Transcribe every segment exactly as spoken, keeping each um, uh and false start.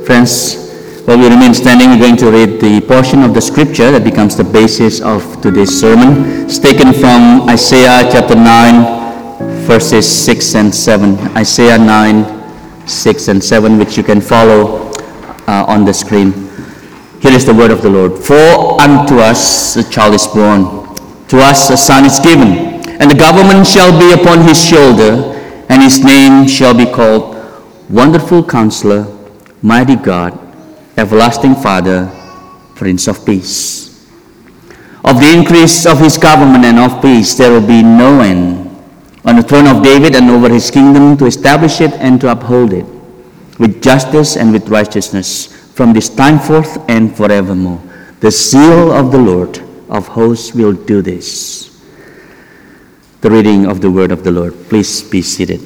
Friends, while we remain standing, we're going to read the portion of the scripture that becomes the basis of today's sermon. It's taken from Isaiah chapter nine, verses six and seven. Isaiah nine, six and seven, which you can follow uh, on the screen. Here is the word of the Lord. For unto us a child is born, to us a son is given, and the government shall be upon his shoulder, and his name shall be called Wonderful Counselor, Mighty God, Everlasting Father, Prince of Peace. Of the increase of his government and of peace there will be no end, on the throne of David and over his kingdom, to establish it and to uphold it with justice and with righteousness from this time forth and forevermore. The zeal of the Lord of hosts will do this. The reading of the word of the Lord. Please be seated.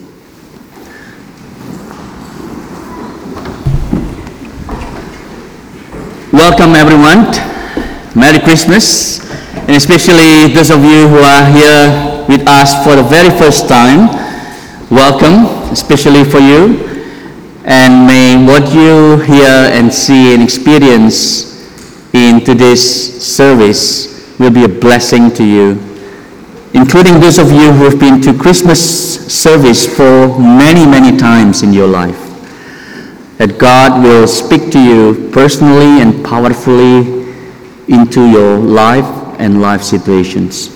Welcome everyone. Merry Christmas, and especially those of you who are here with us for the very first time. Welcome, especially for you. And may what you hear and see and experience in today's service will be a blessing to you, including those of you who have been to Christmas service for many, many times in your life. That God will speak to you personally and powerfully into your life and life situations.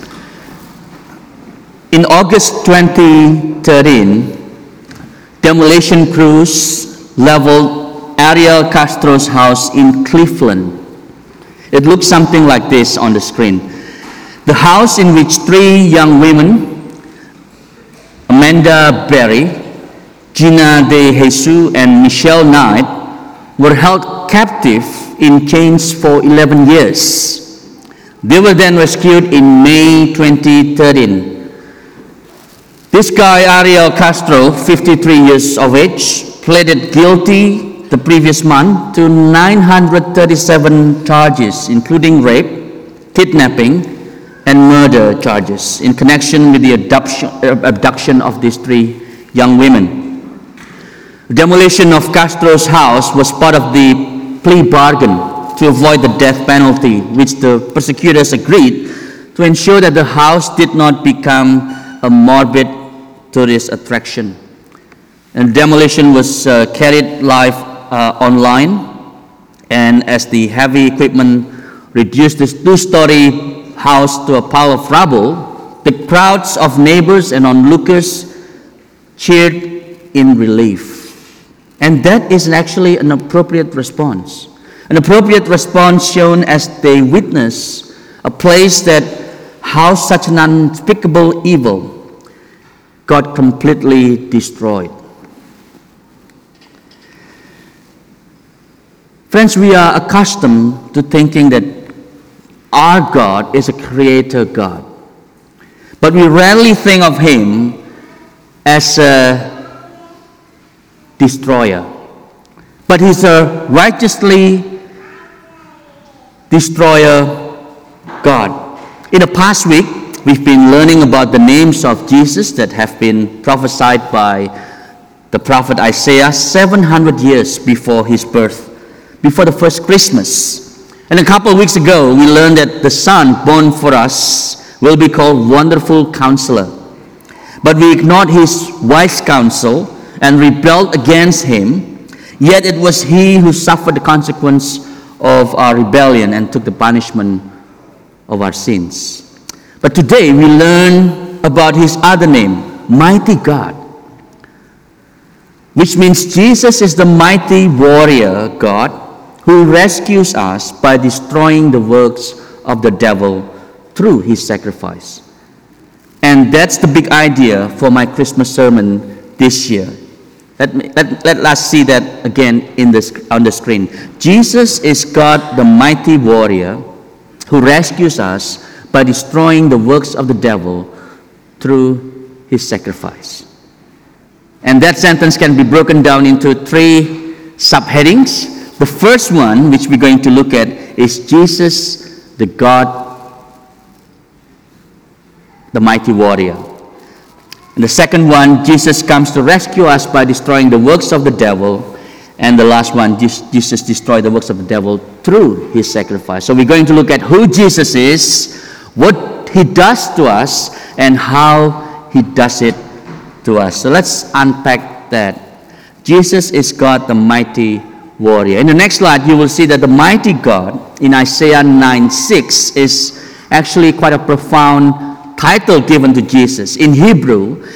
In August twenty thirteen, demolition crews leveled Ariel Castro's house in Cleveland. It looks something like this on the screen. The house in which three young women, Amanda Berry, Gina De Jesus, and Michelle Knight, were held captive in chains for eleven years. They were then rescued in May twenty thirteen. This guy, Ariel Castro, fifty-three years of age, pleaded guilty the previous month to nine hundred thirty-seven charges, including rape, kidnapping, and murder charges in connection with the abduction, abduction of these three young women. The demolition of Castro's house was part of the plea bargain to avoid the death penalty, which the prosecutors agreed to ensure that the house did not become a morbid tourist attraction. And demolition was uh, carried live uh, online, and as the heavy equipment reduced this two-story house to a pile of rubble, the crowds of neighbors and onlookers cheered in relief. And that is actually an appropriate response. An appropriate response shown as they witness a place that housed such an unspeakable evil got completely destroyed. Friends, we are accustomed to thinking that our God is a creator God. But we rarely think of him as a destroyer. But he's a righteously destroyer God. In the past week, we've been learning about the names of Jesus that have been prophesied by the prophet Isaiah seven hundred years before his birth, before the first Christmas. And a couple of weeks ago, we learned that the son born for us will be called Wonderful Counselor. But we ignored his wise counsel and rebelled against him, yet it was he who suffered the consequence of our rebellion and took the punishment of our sins. But today we learn about his other name, Mighty God, which means Jesus is the mighty warrior God who rescues us by destroying the works of the devil through his sacrifice. And that's the big idea for my Christmas sermon this year. Let, me, let, let us see that again in this, on the screen. Jesus is God, the mighty warrior, who rescues us by destroying the works of the devil through his sacrifice. And that sentence can be broken down into three subheadings. The first one, which we're going to look at, is Jesus, the God, the mighty warrior. And the second one, Jesus comes to rescue us by destroying the works of the devil. And the last one, Jesus destroyed the works of the devil through his sacrifice. So we're going to look at who Jesus is, what he does to us, and how he does it to us. So let's unpack that. Jesus is God, the mighty warrior. In the next slide, you will see that the mighty God in Isaiah nine six is actually quite a profound title given to Jesus. In Hebrew,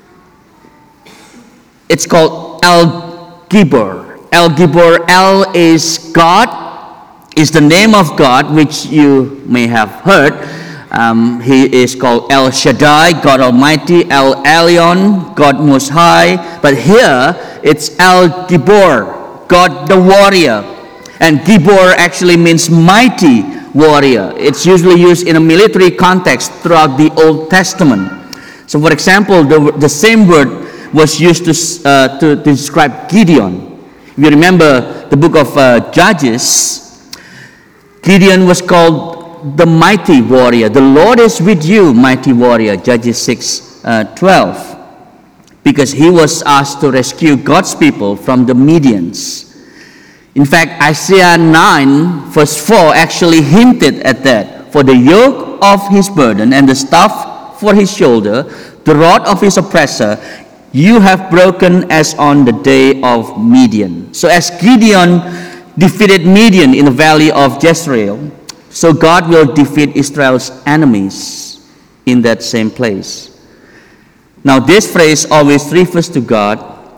it's called El Gibor. El Gibor, El is God, is the name of God, which you may have heard. Um, he is called El Shaddai, God Almighty, El Elyon, God Most High. But here, it's El Gibor, God the warrior. And Gibor actually means mighty warrior. It's usually used in a military context throughout the Old Testament. So for example, the, the same word was used to, uh, to, to describe Gideon. If you remember the book of uh, Judges, Gideon was called the mighty warrior. The Lord is with you, mighty warrior, Judges six twelve. Because he was asked to rescue God's people from the Midians. In fact, Isaiah nine verse four actually hinted at that. For the yoke of his burden and the staff for his shoulder, the rod of his oppressor, you have broken as on the day of Midian. So as Gideon defeated Midian in the valley of Jezreel, so God will defeat Israel's enemies in that same place. Now this phrase always refers to God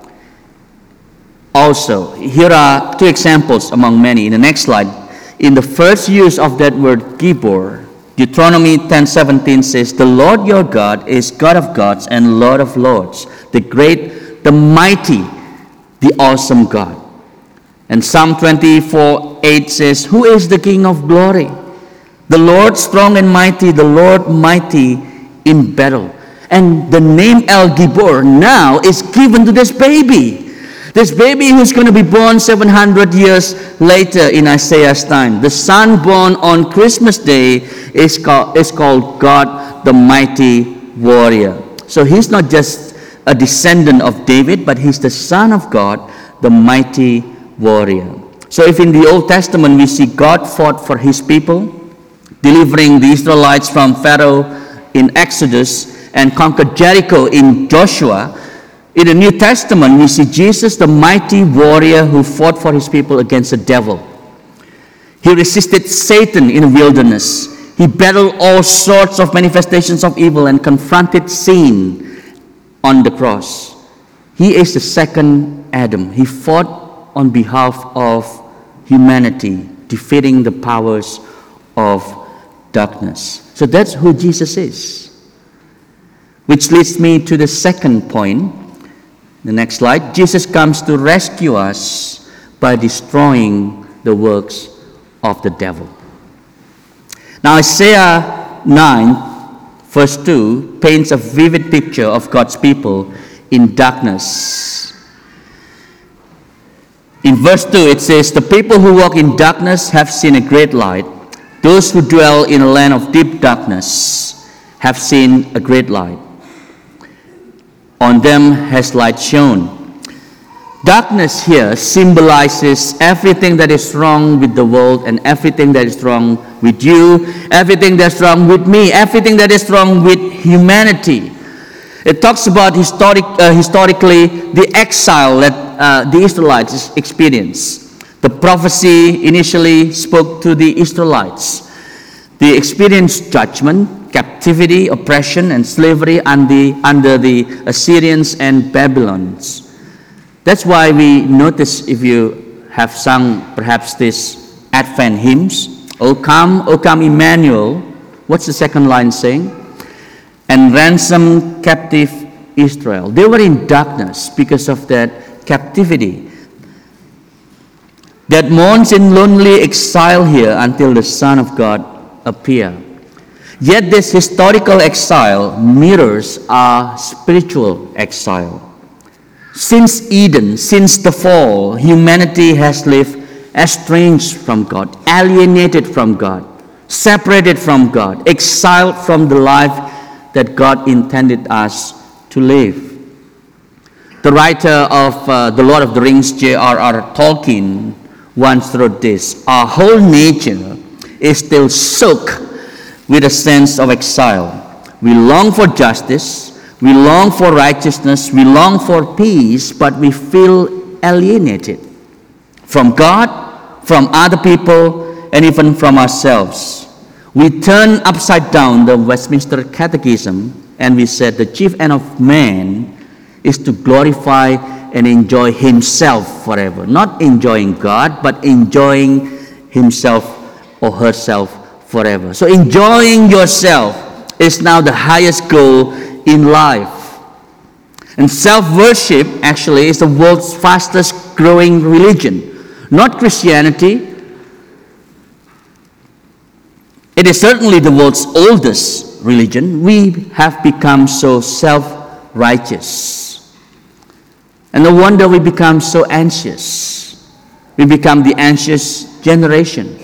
also. Here are two examples among many. In the next slide, in the first use of that word Gibor, Deuteronomy ten seventeen says, the Lord your God is God of gods and Lord of lords, the great, the mighty, the awesome God. And Psalm twenty-four eight says, who is the King of glory? The Lord strong and mighty, the Lord mighty in battle. And the name El Gibor now is given to this baby. This baby who's going to be born seven hundred years later in Isaiah's time. The son born on Christmas Day is called, is called God the mighty warrior. So he's not just a descendant of David, but he's the son of God, the mighty warrior. So if in the Old Testament we see God fought for his people, delivering the Israelites from Pharaoh in Exodus and conquered Jericho in Joshua, in the New Testament, we see Jesus, the mighty warrior who fought for his people against the devil. He resisted Satan in the wilderness. He battled all sorts of manifestations of evil and confronted sin on the cross. He is the second Adam. He fought on behalf of humanity, defeating the powers of darkness. So that's who Jesus is. Which leads me to the second point. The next slide. Jesus comes to rescue us by destroying the works of the devil. Now Isaiah nine verse two paints a vivid picture of God's people in darkness. In verse two it says, the people who walk in darkness have seen a great light. Those who dwell in a land of deep darkness have seen a great light. On them has light shone. Darkness here symbolizes everything that is wrong with the world and everything that is wrong with you, everything that's wrong with me, everything that is wrong with humanity. It talks about historic, uh, historically the exile that uh, the Israelites experienced. The prophecy initially spoke to the Israelites. They experienced judgment, captivity, oppression, and slavery under, under the Assyrians and Babylons. That's why we notice, if you have sung perhaps this Advent hymns, O come, O come Emmanuel, what's the second line saying? And ransom captive Israel. They were in darkness because of that captivity that mourns in lonely exile here until the Son of God appear. Yet this historical exile mirrors our spiritual exile. Since Eden, since the fall, humanity has lived estranged from God, alienated from God, separated from God, exiled from the life that God intended us to live. The writer of uh, The Lord of the Rings, J R R Tolkien, once wrote this: "Our whole nature is still soaked with a sense of exile. We long for justice, we long for righteousness, we long for peace, but we feel alienated from God, from other people, and even from ourselves. We turn upside down the Westminster Catechism and we said the chief end of man is to glorify and enjoy himself forever. Not enjoying God, but enjoying himself or herself forever. So enjoying yourself is now the highest goal in life. And self-worship actually is the world's fastest growing religion. Not Christianity. It is certainly the world's oldest religion. We have become so self-righteous. And no wonder we become so anxious. We become the anxious generation.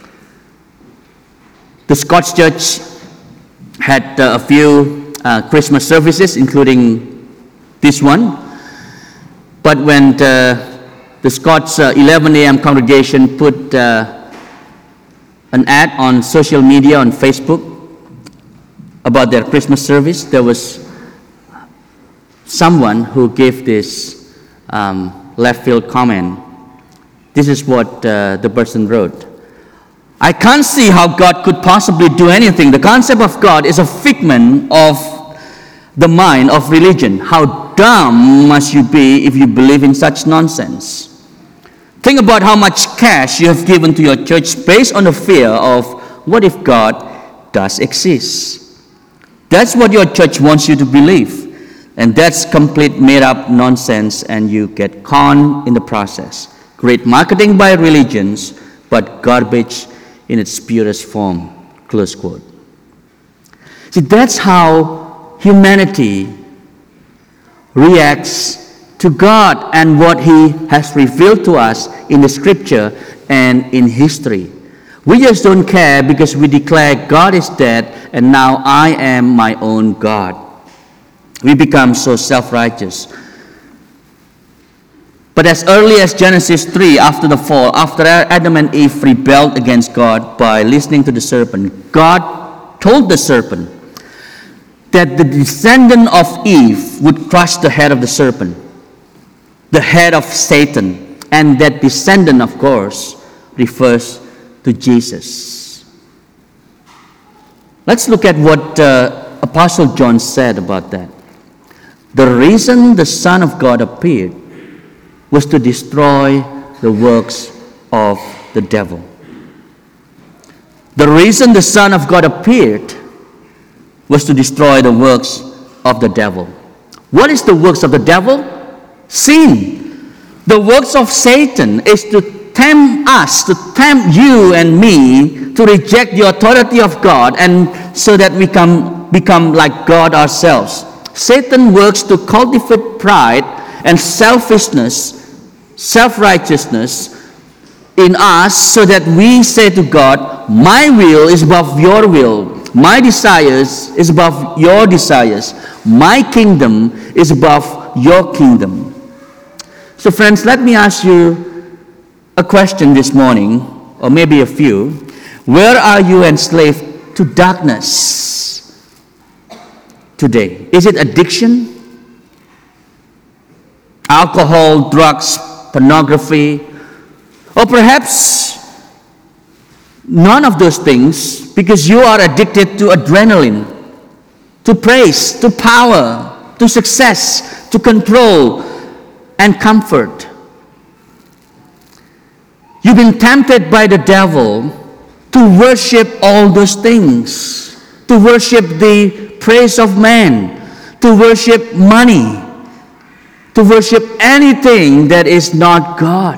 The Scots Church had uh, a few uh, Christmas services, including this one. But when the, the Scots uh, eleven a.m. congregation put uh, an ad on social media, on Facebook, about their Christmas service, there was someone who gave this um, left field comment. This is what uh, the person wrote: "I can't see how God could possibly do anything. The concept of God is a figment of the mind of religion. How dumb must you be if you believe in such nonsense? Think about how much cash you have given to your church based on the fear of what if God does exist. That's what your church wants you to believe. And that's complete made-up nonsense, and you get conned in the process. Great marketing by religions, but garbage in its purest form." Close quote. See, that's how humanity reacts to God and what He has revealed to us in the Scripture and in history. We just don't care because we declare God is dead and now I am my own God. We become so self-righteous. But as early as Genesis three, after the fall, after Adam and Eve rebelled against God by listening to the serpent, God told the serpent that the descendant of Eve would crush the head of the serpent, the head of Satan. And that descendant, of course, refers to Jesus. Let's look at what uh, Apostle John said about that. The reason the Son of God appeared was to destroy the works of the devil. The reason the Son of God appeared was to destroy the works of the devil. What is the works of the devil? Sin. The works of Satan is to tempt us, to tempt you and me to reject the authority of God, and so that we can become like God ourselves. Satan works to cultivate pride and selfishness, self-righteousness in us, so that we say to God, my will is above your will. My desires is above your desires. My kingdom is above your kingdom. So friends, let me ask you a question this morning, or maybe a few. Where are you enslaved to darkness today? Is it addiction? Alcohol, drugs, pornography? Or perhaps none of those things, because you are addicted to adrenaline, to praise, to power, to success, to control, and comfort. You've been tempted by the devil to worship all those things, to worship the praise of man, to worship money, to worship anything that is not God.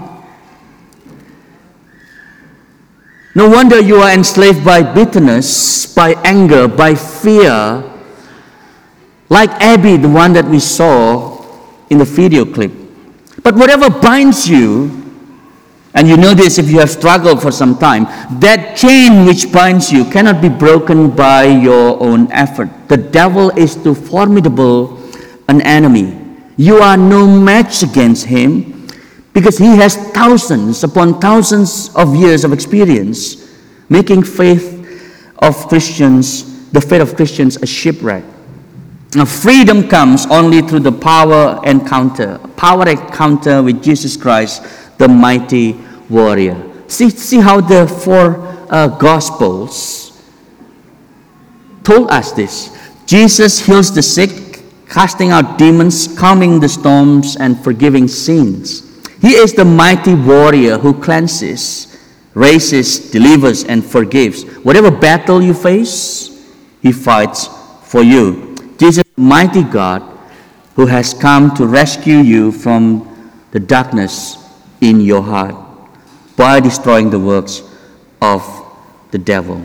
No wonder you are enslaved by bitterness, by anger, by fear, like Abby, the one that we saw in the video clip. But whatever binds you, and you know this if you have struggled for some time, that chain which binds you cannot be broken by your own effort. The devil is too formidable an enemy. You are no match against him because he has thousands upon thousands of years of experience, making faith of Christians, the faith of Christians, a shipwreck. Now, freedom comes only through the power encounter, power encounter with Jesus Christ, the mighty warrior. See, see how the four uh, Gospels told us this. Jesus heals the sick, casting out demons, calming the storms, and forgiving sins. He is the mighty warrior who cleanses, raises, delivers, and forgives. Whatever battle you face, he fights for you. Jesus, mighty God, who has come to rescue you from the darkness in your heart by destroying the works of the devil.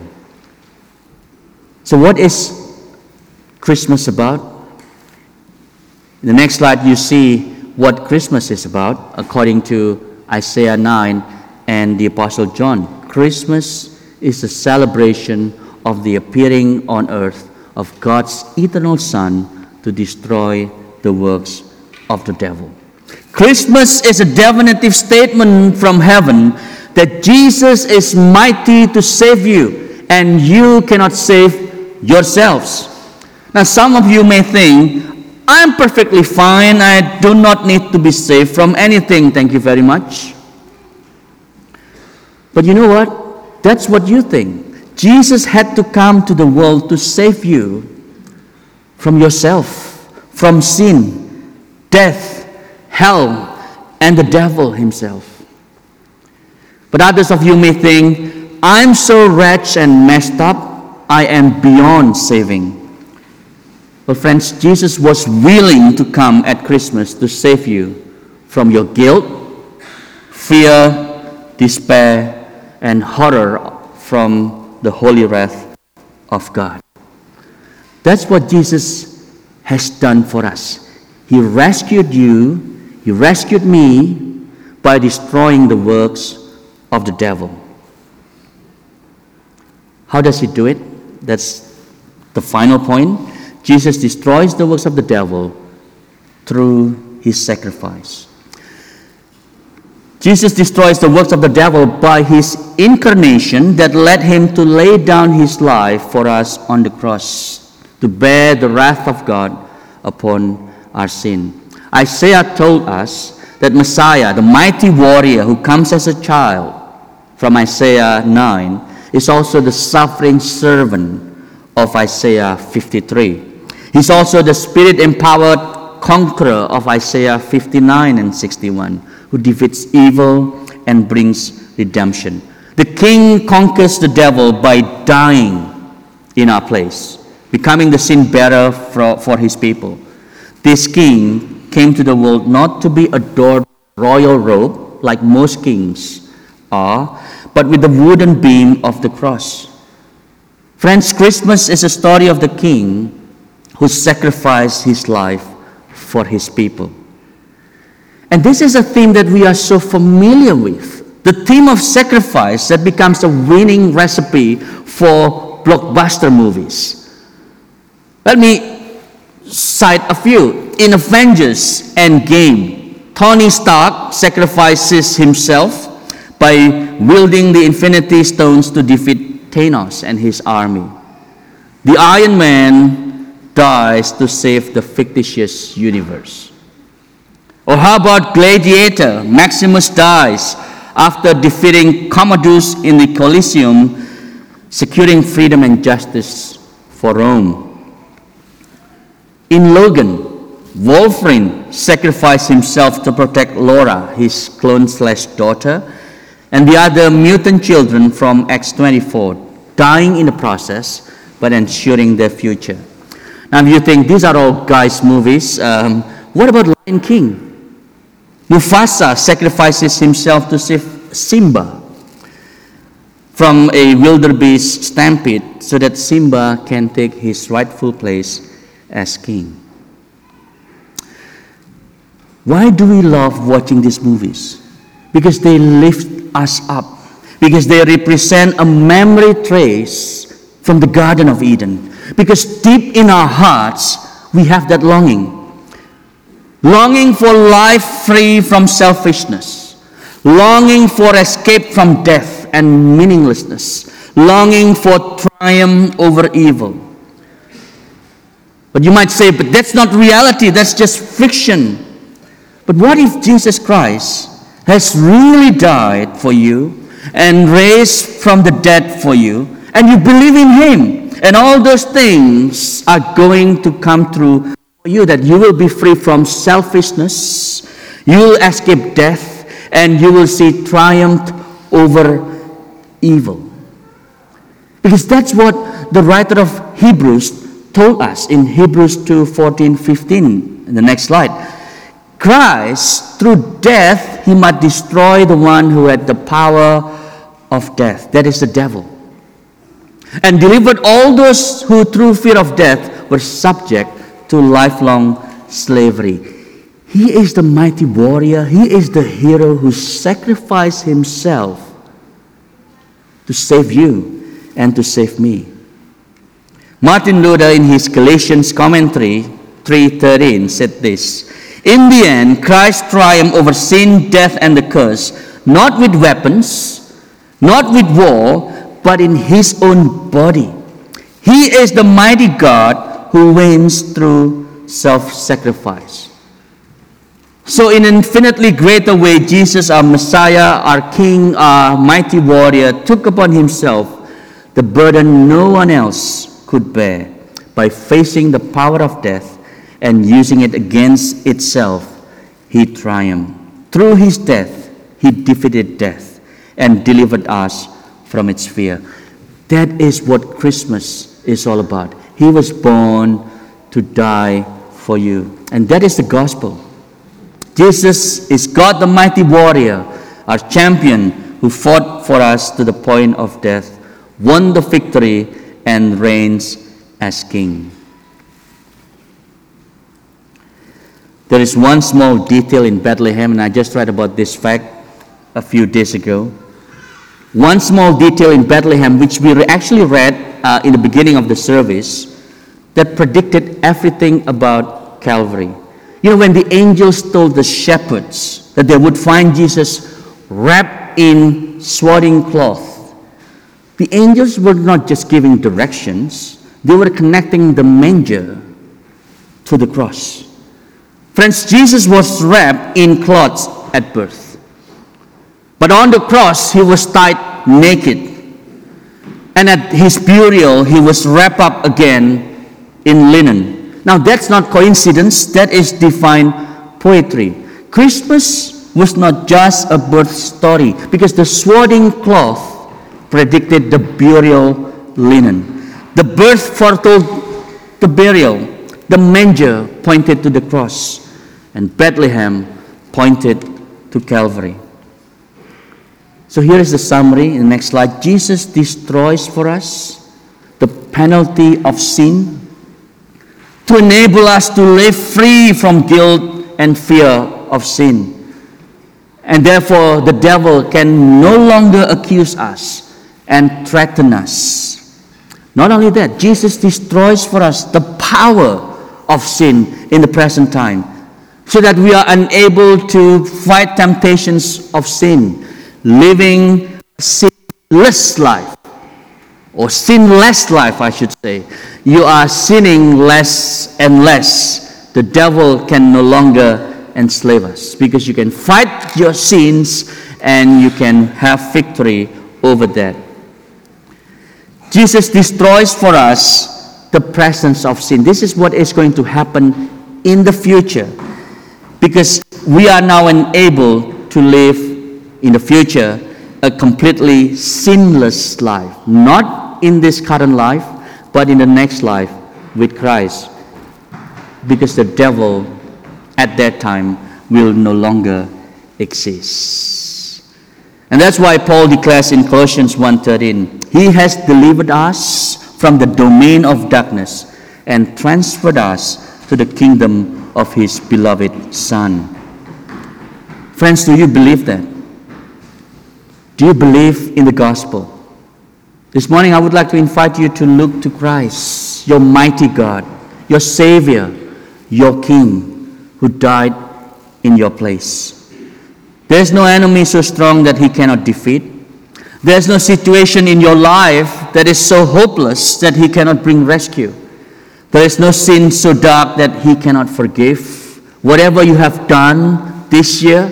So what is Christmas about? In the next slide, you see what Christmas is about according to Isaiah nine and the Apostle John. Christmas is a celebration of the appearing on earth of God's eternal Son to destroy the works of the devil. Christmas is a definitive statement from heaven that Jesus is mighty to save you, and you cannot save yourselves. Now, some of you may think, I'm perfectly fine. I do not need to be saved from anything. Thank you very much. But you know what? That's what you think. Jesus had to come to the world to save you from yourself, from sin, death, hell, and the devil himself. But others of you may think, I'm so wretched and messed up, I am beyond saving. Well, friends, Jesus was willing to come at Christmas to save you from your guilt, fear, despair, and horror from the holy wrath of God. That's what Jesus has done for us. He rescued you, He rescued me by destroying the works of the devil. How does He do it? That's the final point. Jesus destroys the works of the devil through His sacrifice. Jesus destroys the works of the devil by His incarnation that led Him to lay down His life for us on the cross, to bear the wrath of God upon our sin. Isaiah told us that Messiah, the mighty warrior who comes as a child from Isaiah nine, is also the suffering servant of Isaiah fifty-three. He's also the spirit-empowered conqueror of Isaiah fifty-nine and sixty-one, who defeats evil and brings redemption. The King conquers the devil by dying in our place, becoming the sin bearer for, for His people. This King came to the world not to be adored royal robe like most kings are, but with the wooden beam of the cross. Friends, Christmas is a story of the King who sacrificed His life for His people. And this is a theme that we are so familiar with. The theme of sacrifice that becomes a winning recipe for blockbuster movies. Let me cite a few. In Avengers Endgame, Tony Stark sacrifices himself by wielding the Infinity Stones to defeat Thanos and his army. The Iron Man dies to save the fictitious universe. Or how about Gladiator? Maximus dies after defeating Commodus in the Colosseum, securing freedom and justice for Rome. In Logan, Wolverine sacrificed himself to protect Laura, his clone slash daughter, and the other mutant children from Acts twenty-four, dying in the process, but ensuring their future. Now, if you think these are all guys' movies, um, what about Lion King? Mufasa sacrifices himself to save Simba from a wildebeest stampede so that Simba can take his rightful place as king. Why do we love watching these movies? Because they lift us up. Because they represent a memory trace from the Garden of Eden. Because deep in our hearts, we have that longing. longing for life free from selfishness, longing for escape from death and meaninglessness, longing for triumph over evil. But you might say, but that's not reality, that's just fiction. But what if Jesus Christ has really died for you and raised from the dead for you, and you believe in Him, and all those things are going to come true for you, that you will be free from selfishness, you will escape death, and you will see triumph over evil. Because that's what the writer of Hebrews told us in Hebrews two, fourteen, fifteen. In the next slide. Christ, through death, He might destroy the one who had the power of death. That is the devil. And delivered all those who through fear of death were subject to lifelong slavery. He is the mighty warrior. He is the hero who sacrificed Himself to save you and to save me. Martin Luther, in his Galatians commentary three thirteen, said this: in the end, Christ triumphed over sin, death, and the curse, not with weapons, not with war, but in His own body. He is the mighty God who wins through self-sacrifice. So in an infinitely greater way, Jesus, our Messiah, our King, our mighty warrior, took upon Himself the burden no one else could bear by facing the power of death and using it against itself. He triumphed. Through His death, He defeated death and delivered us from its fear. That is what Christmas is all about. He was born to die for you. And that is the gospel. Jesus is God the mighty warrior, our champion, who fought for us to the point of death, won the victory, and reigns as King. There is one small detail in Bethlehem, and I just read about this fact a few days ago. One small detail in Bethlehem, which we actually read uh, in the beginning of the service, that predicted everything about Calvary. You know, when the angels told the shepherds that they would find Jesus wrapped in swaddling cloth, the angels were not just giving directions, they were connecting the manger to the cross. Friends, Jesus was wrapped in cloths at birth. But on the cross, He was tied naked. And at His burial, He was wrapped up again in linen. Now, that's not coincidence. That is divine poetry. Christmas was not just a birth story, because the swaddling cloth predicted the burial linen. The birth foretold the burial. The manger pointed to the cross, and Bethlehem pointed to Calvary. So here is the summary in the next slide. Jesus destroys for us the penalty of sin to enable us to live free from guilt and fear of sin. And therefore, the devil can no longer accuse us and threaten us. Not only that, Jesus destroys for us the power of sin in the present time, so that we are unable to fight temptations of sin, living a sinless life, or sinless life, I should say. You are sinning less and less. The devil can no longer enslave us, because you can fight your sins and you can have victory over that. Jesus destroys for us the presence of sin. This is what is going to happen in the future, because we are now enabled to live in the future a completely sinless life, not in this current life, but in the next life with Christ, because the devil at that time will no longer exist. And that's why Paul declares in Colossians one thirteen, He has delivered us from the domain of darkness and transferred us to the kingdom of His beloved Son. Friends, do you believe that? Do you believe in the gospel? This morning I would like to invite you to look to Christ, your mighty God, your Savior, your King, who died in your place. There's no enemy so strong that he cannot defeat. There's no situation in your life that is so hopeless that he cannot bring rescue. There is no sin so dark that he cannot forgive. Whatever you have done this year,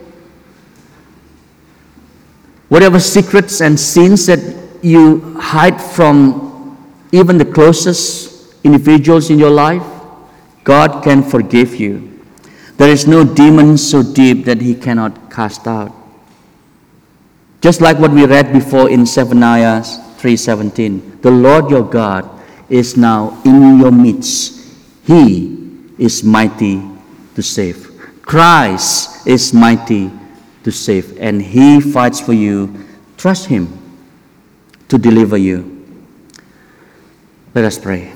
whatever secrets and sins that you hide from even the closest individuals in your life, God can forgive you. There is no demon so deep that he cannot cast out. Just like what we read before in Zephaniah three seventeen, the Lord your God is now in your midst. He is mighty to save. Christ is mighty to save, and he fights for you. Trust him to deliver you. Let us pray.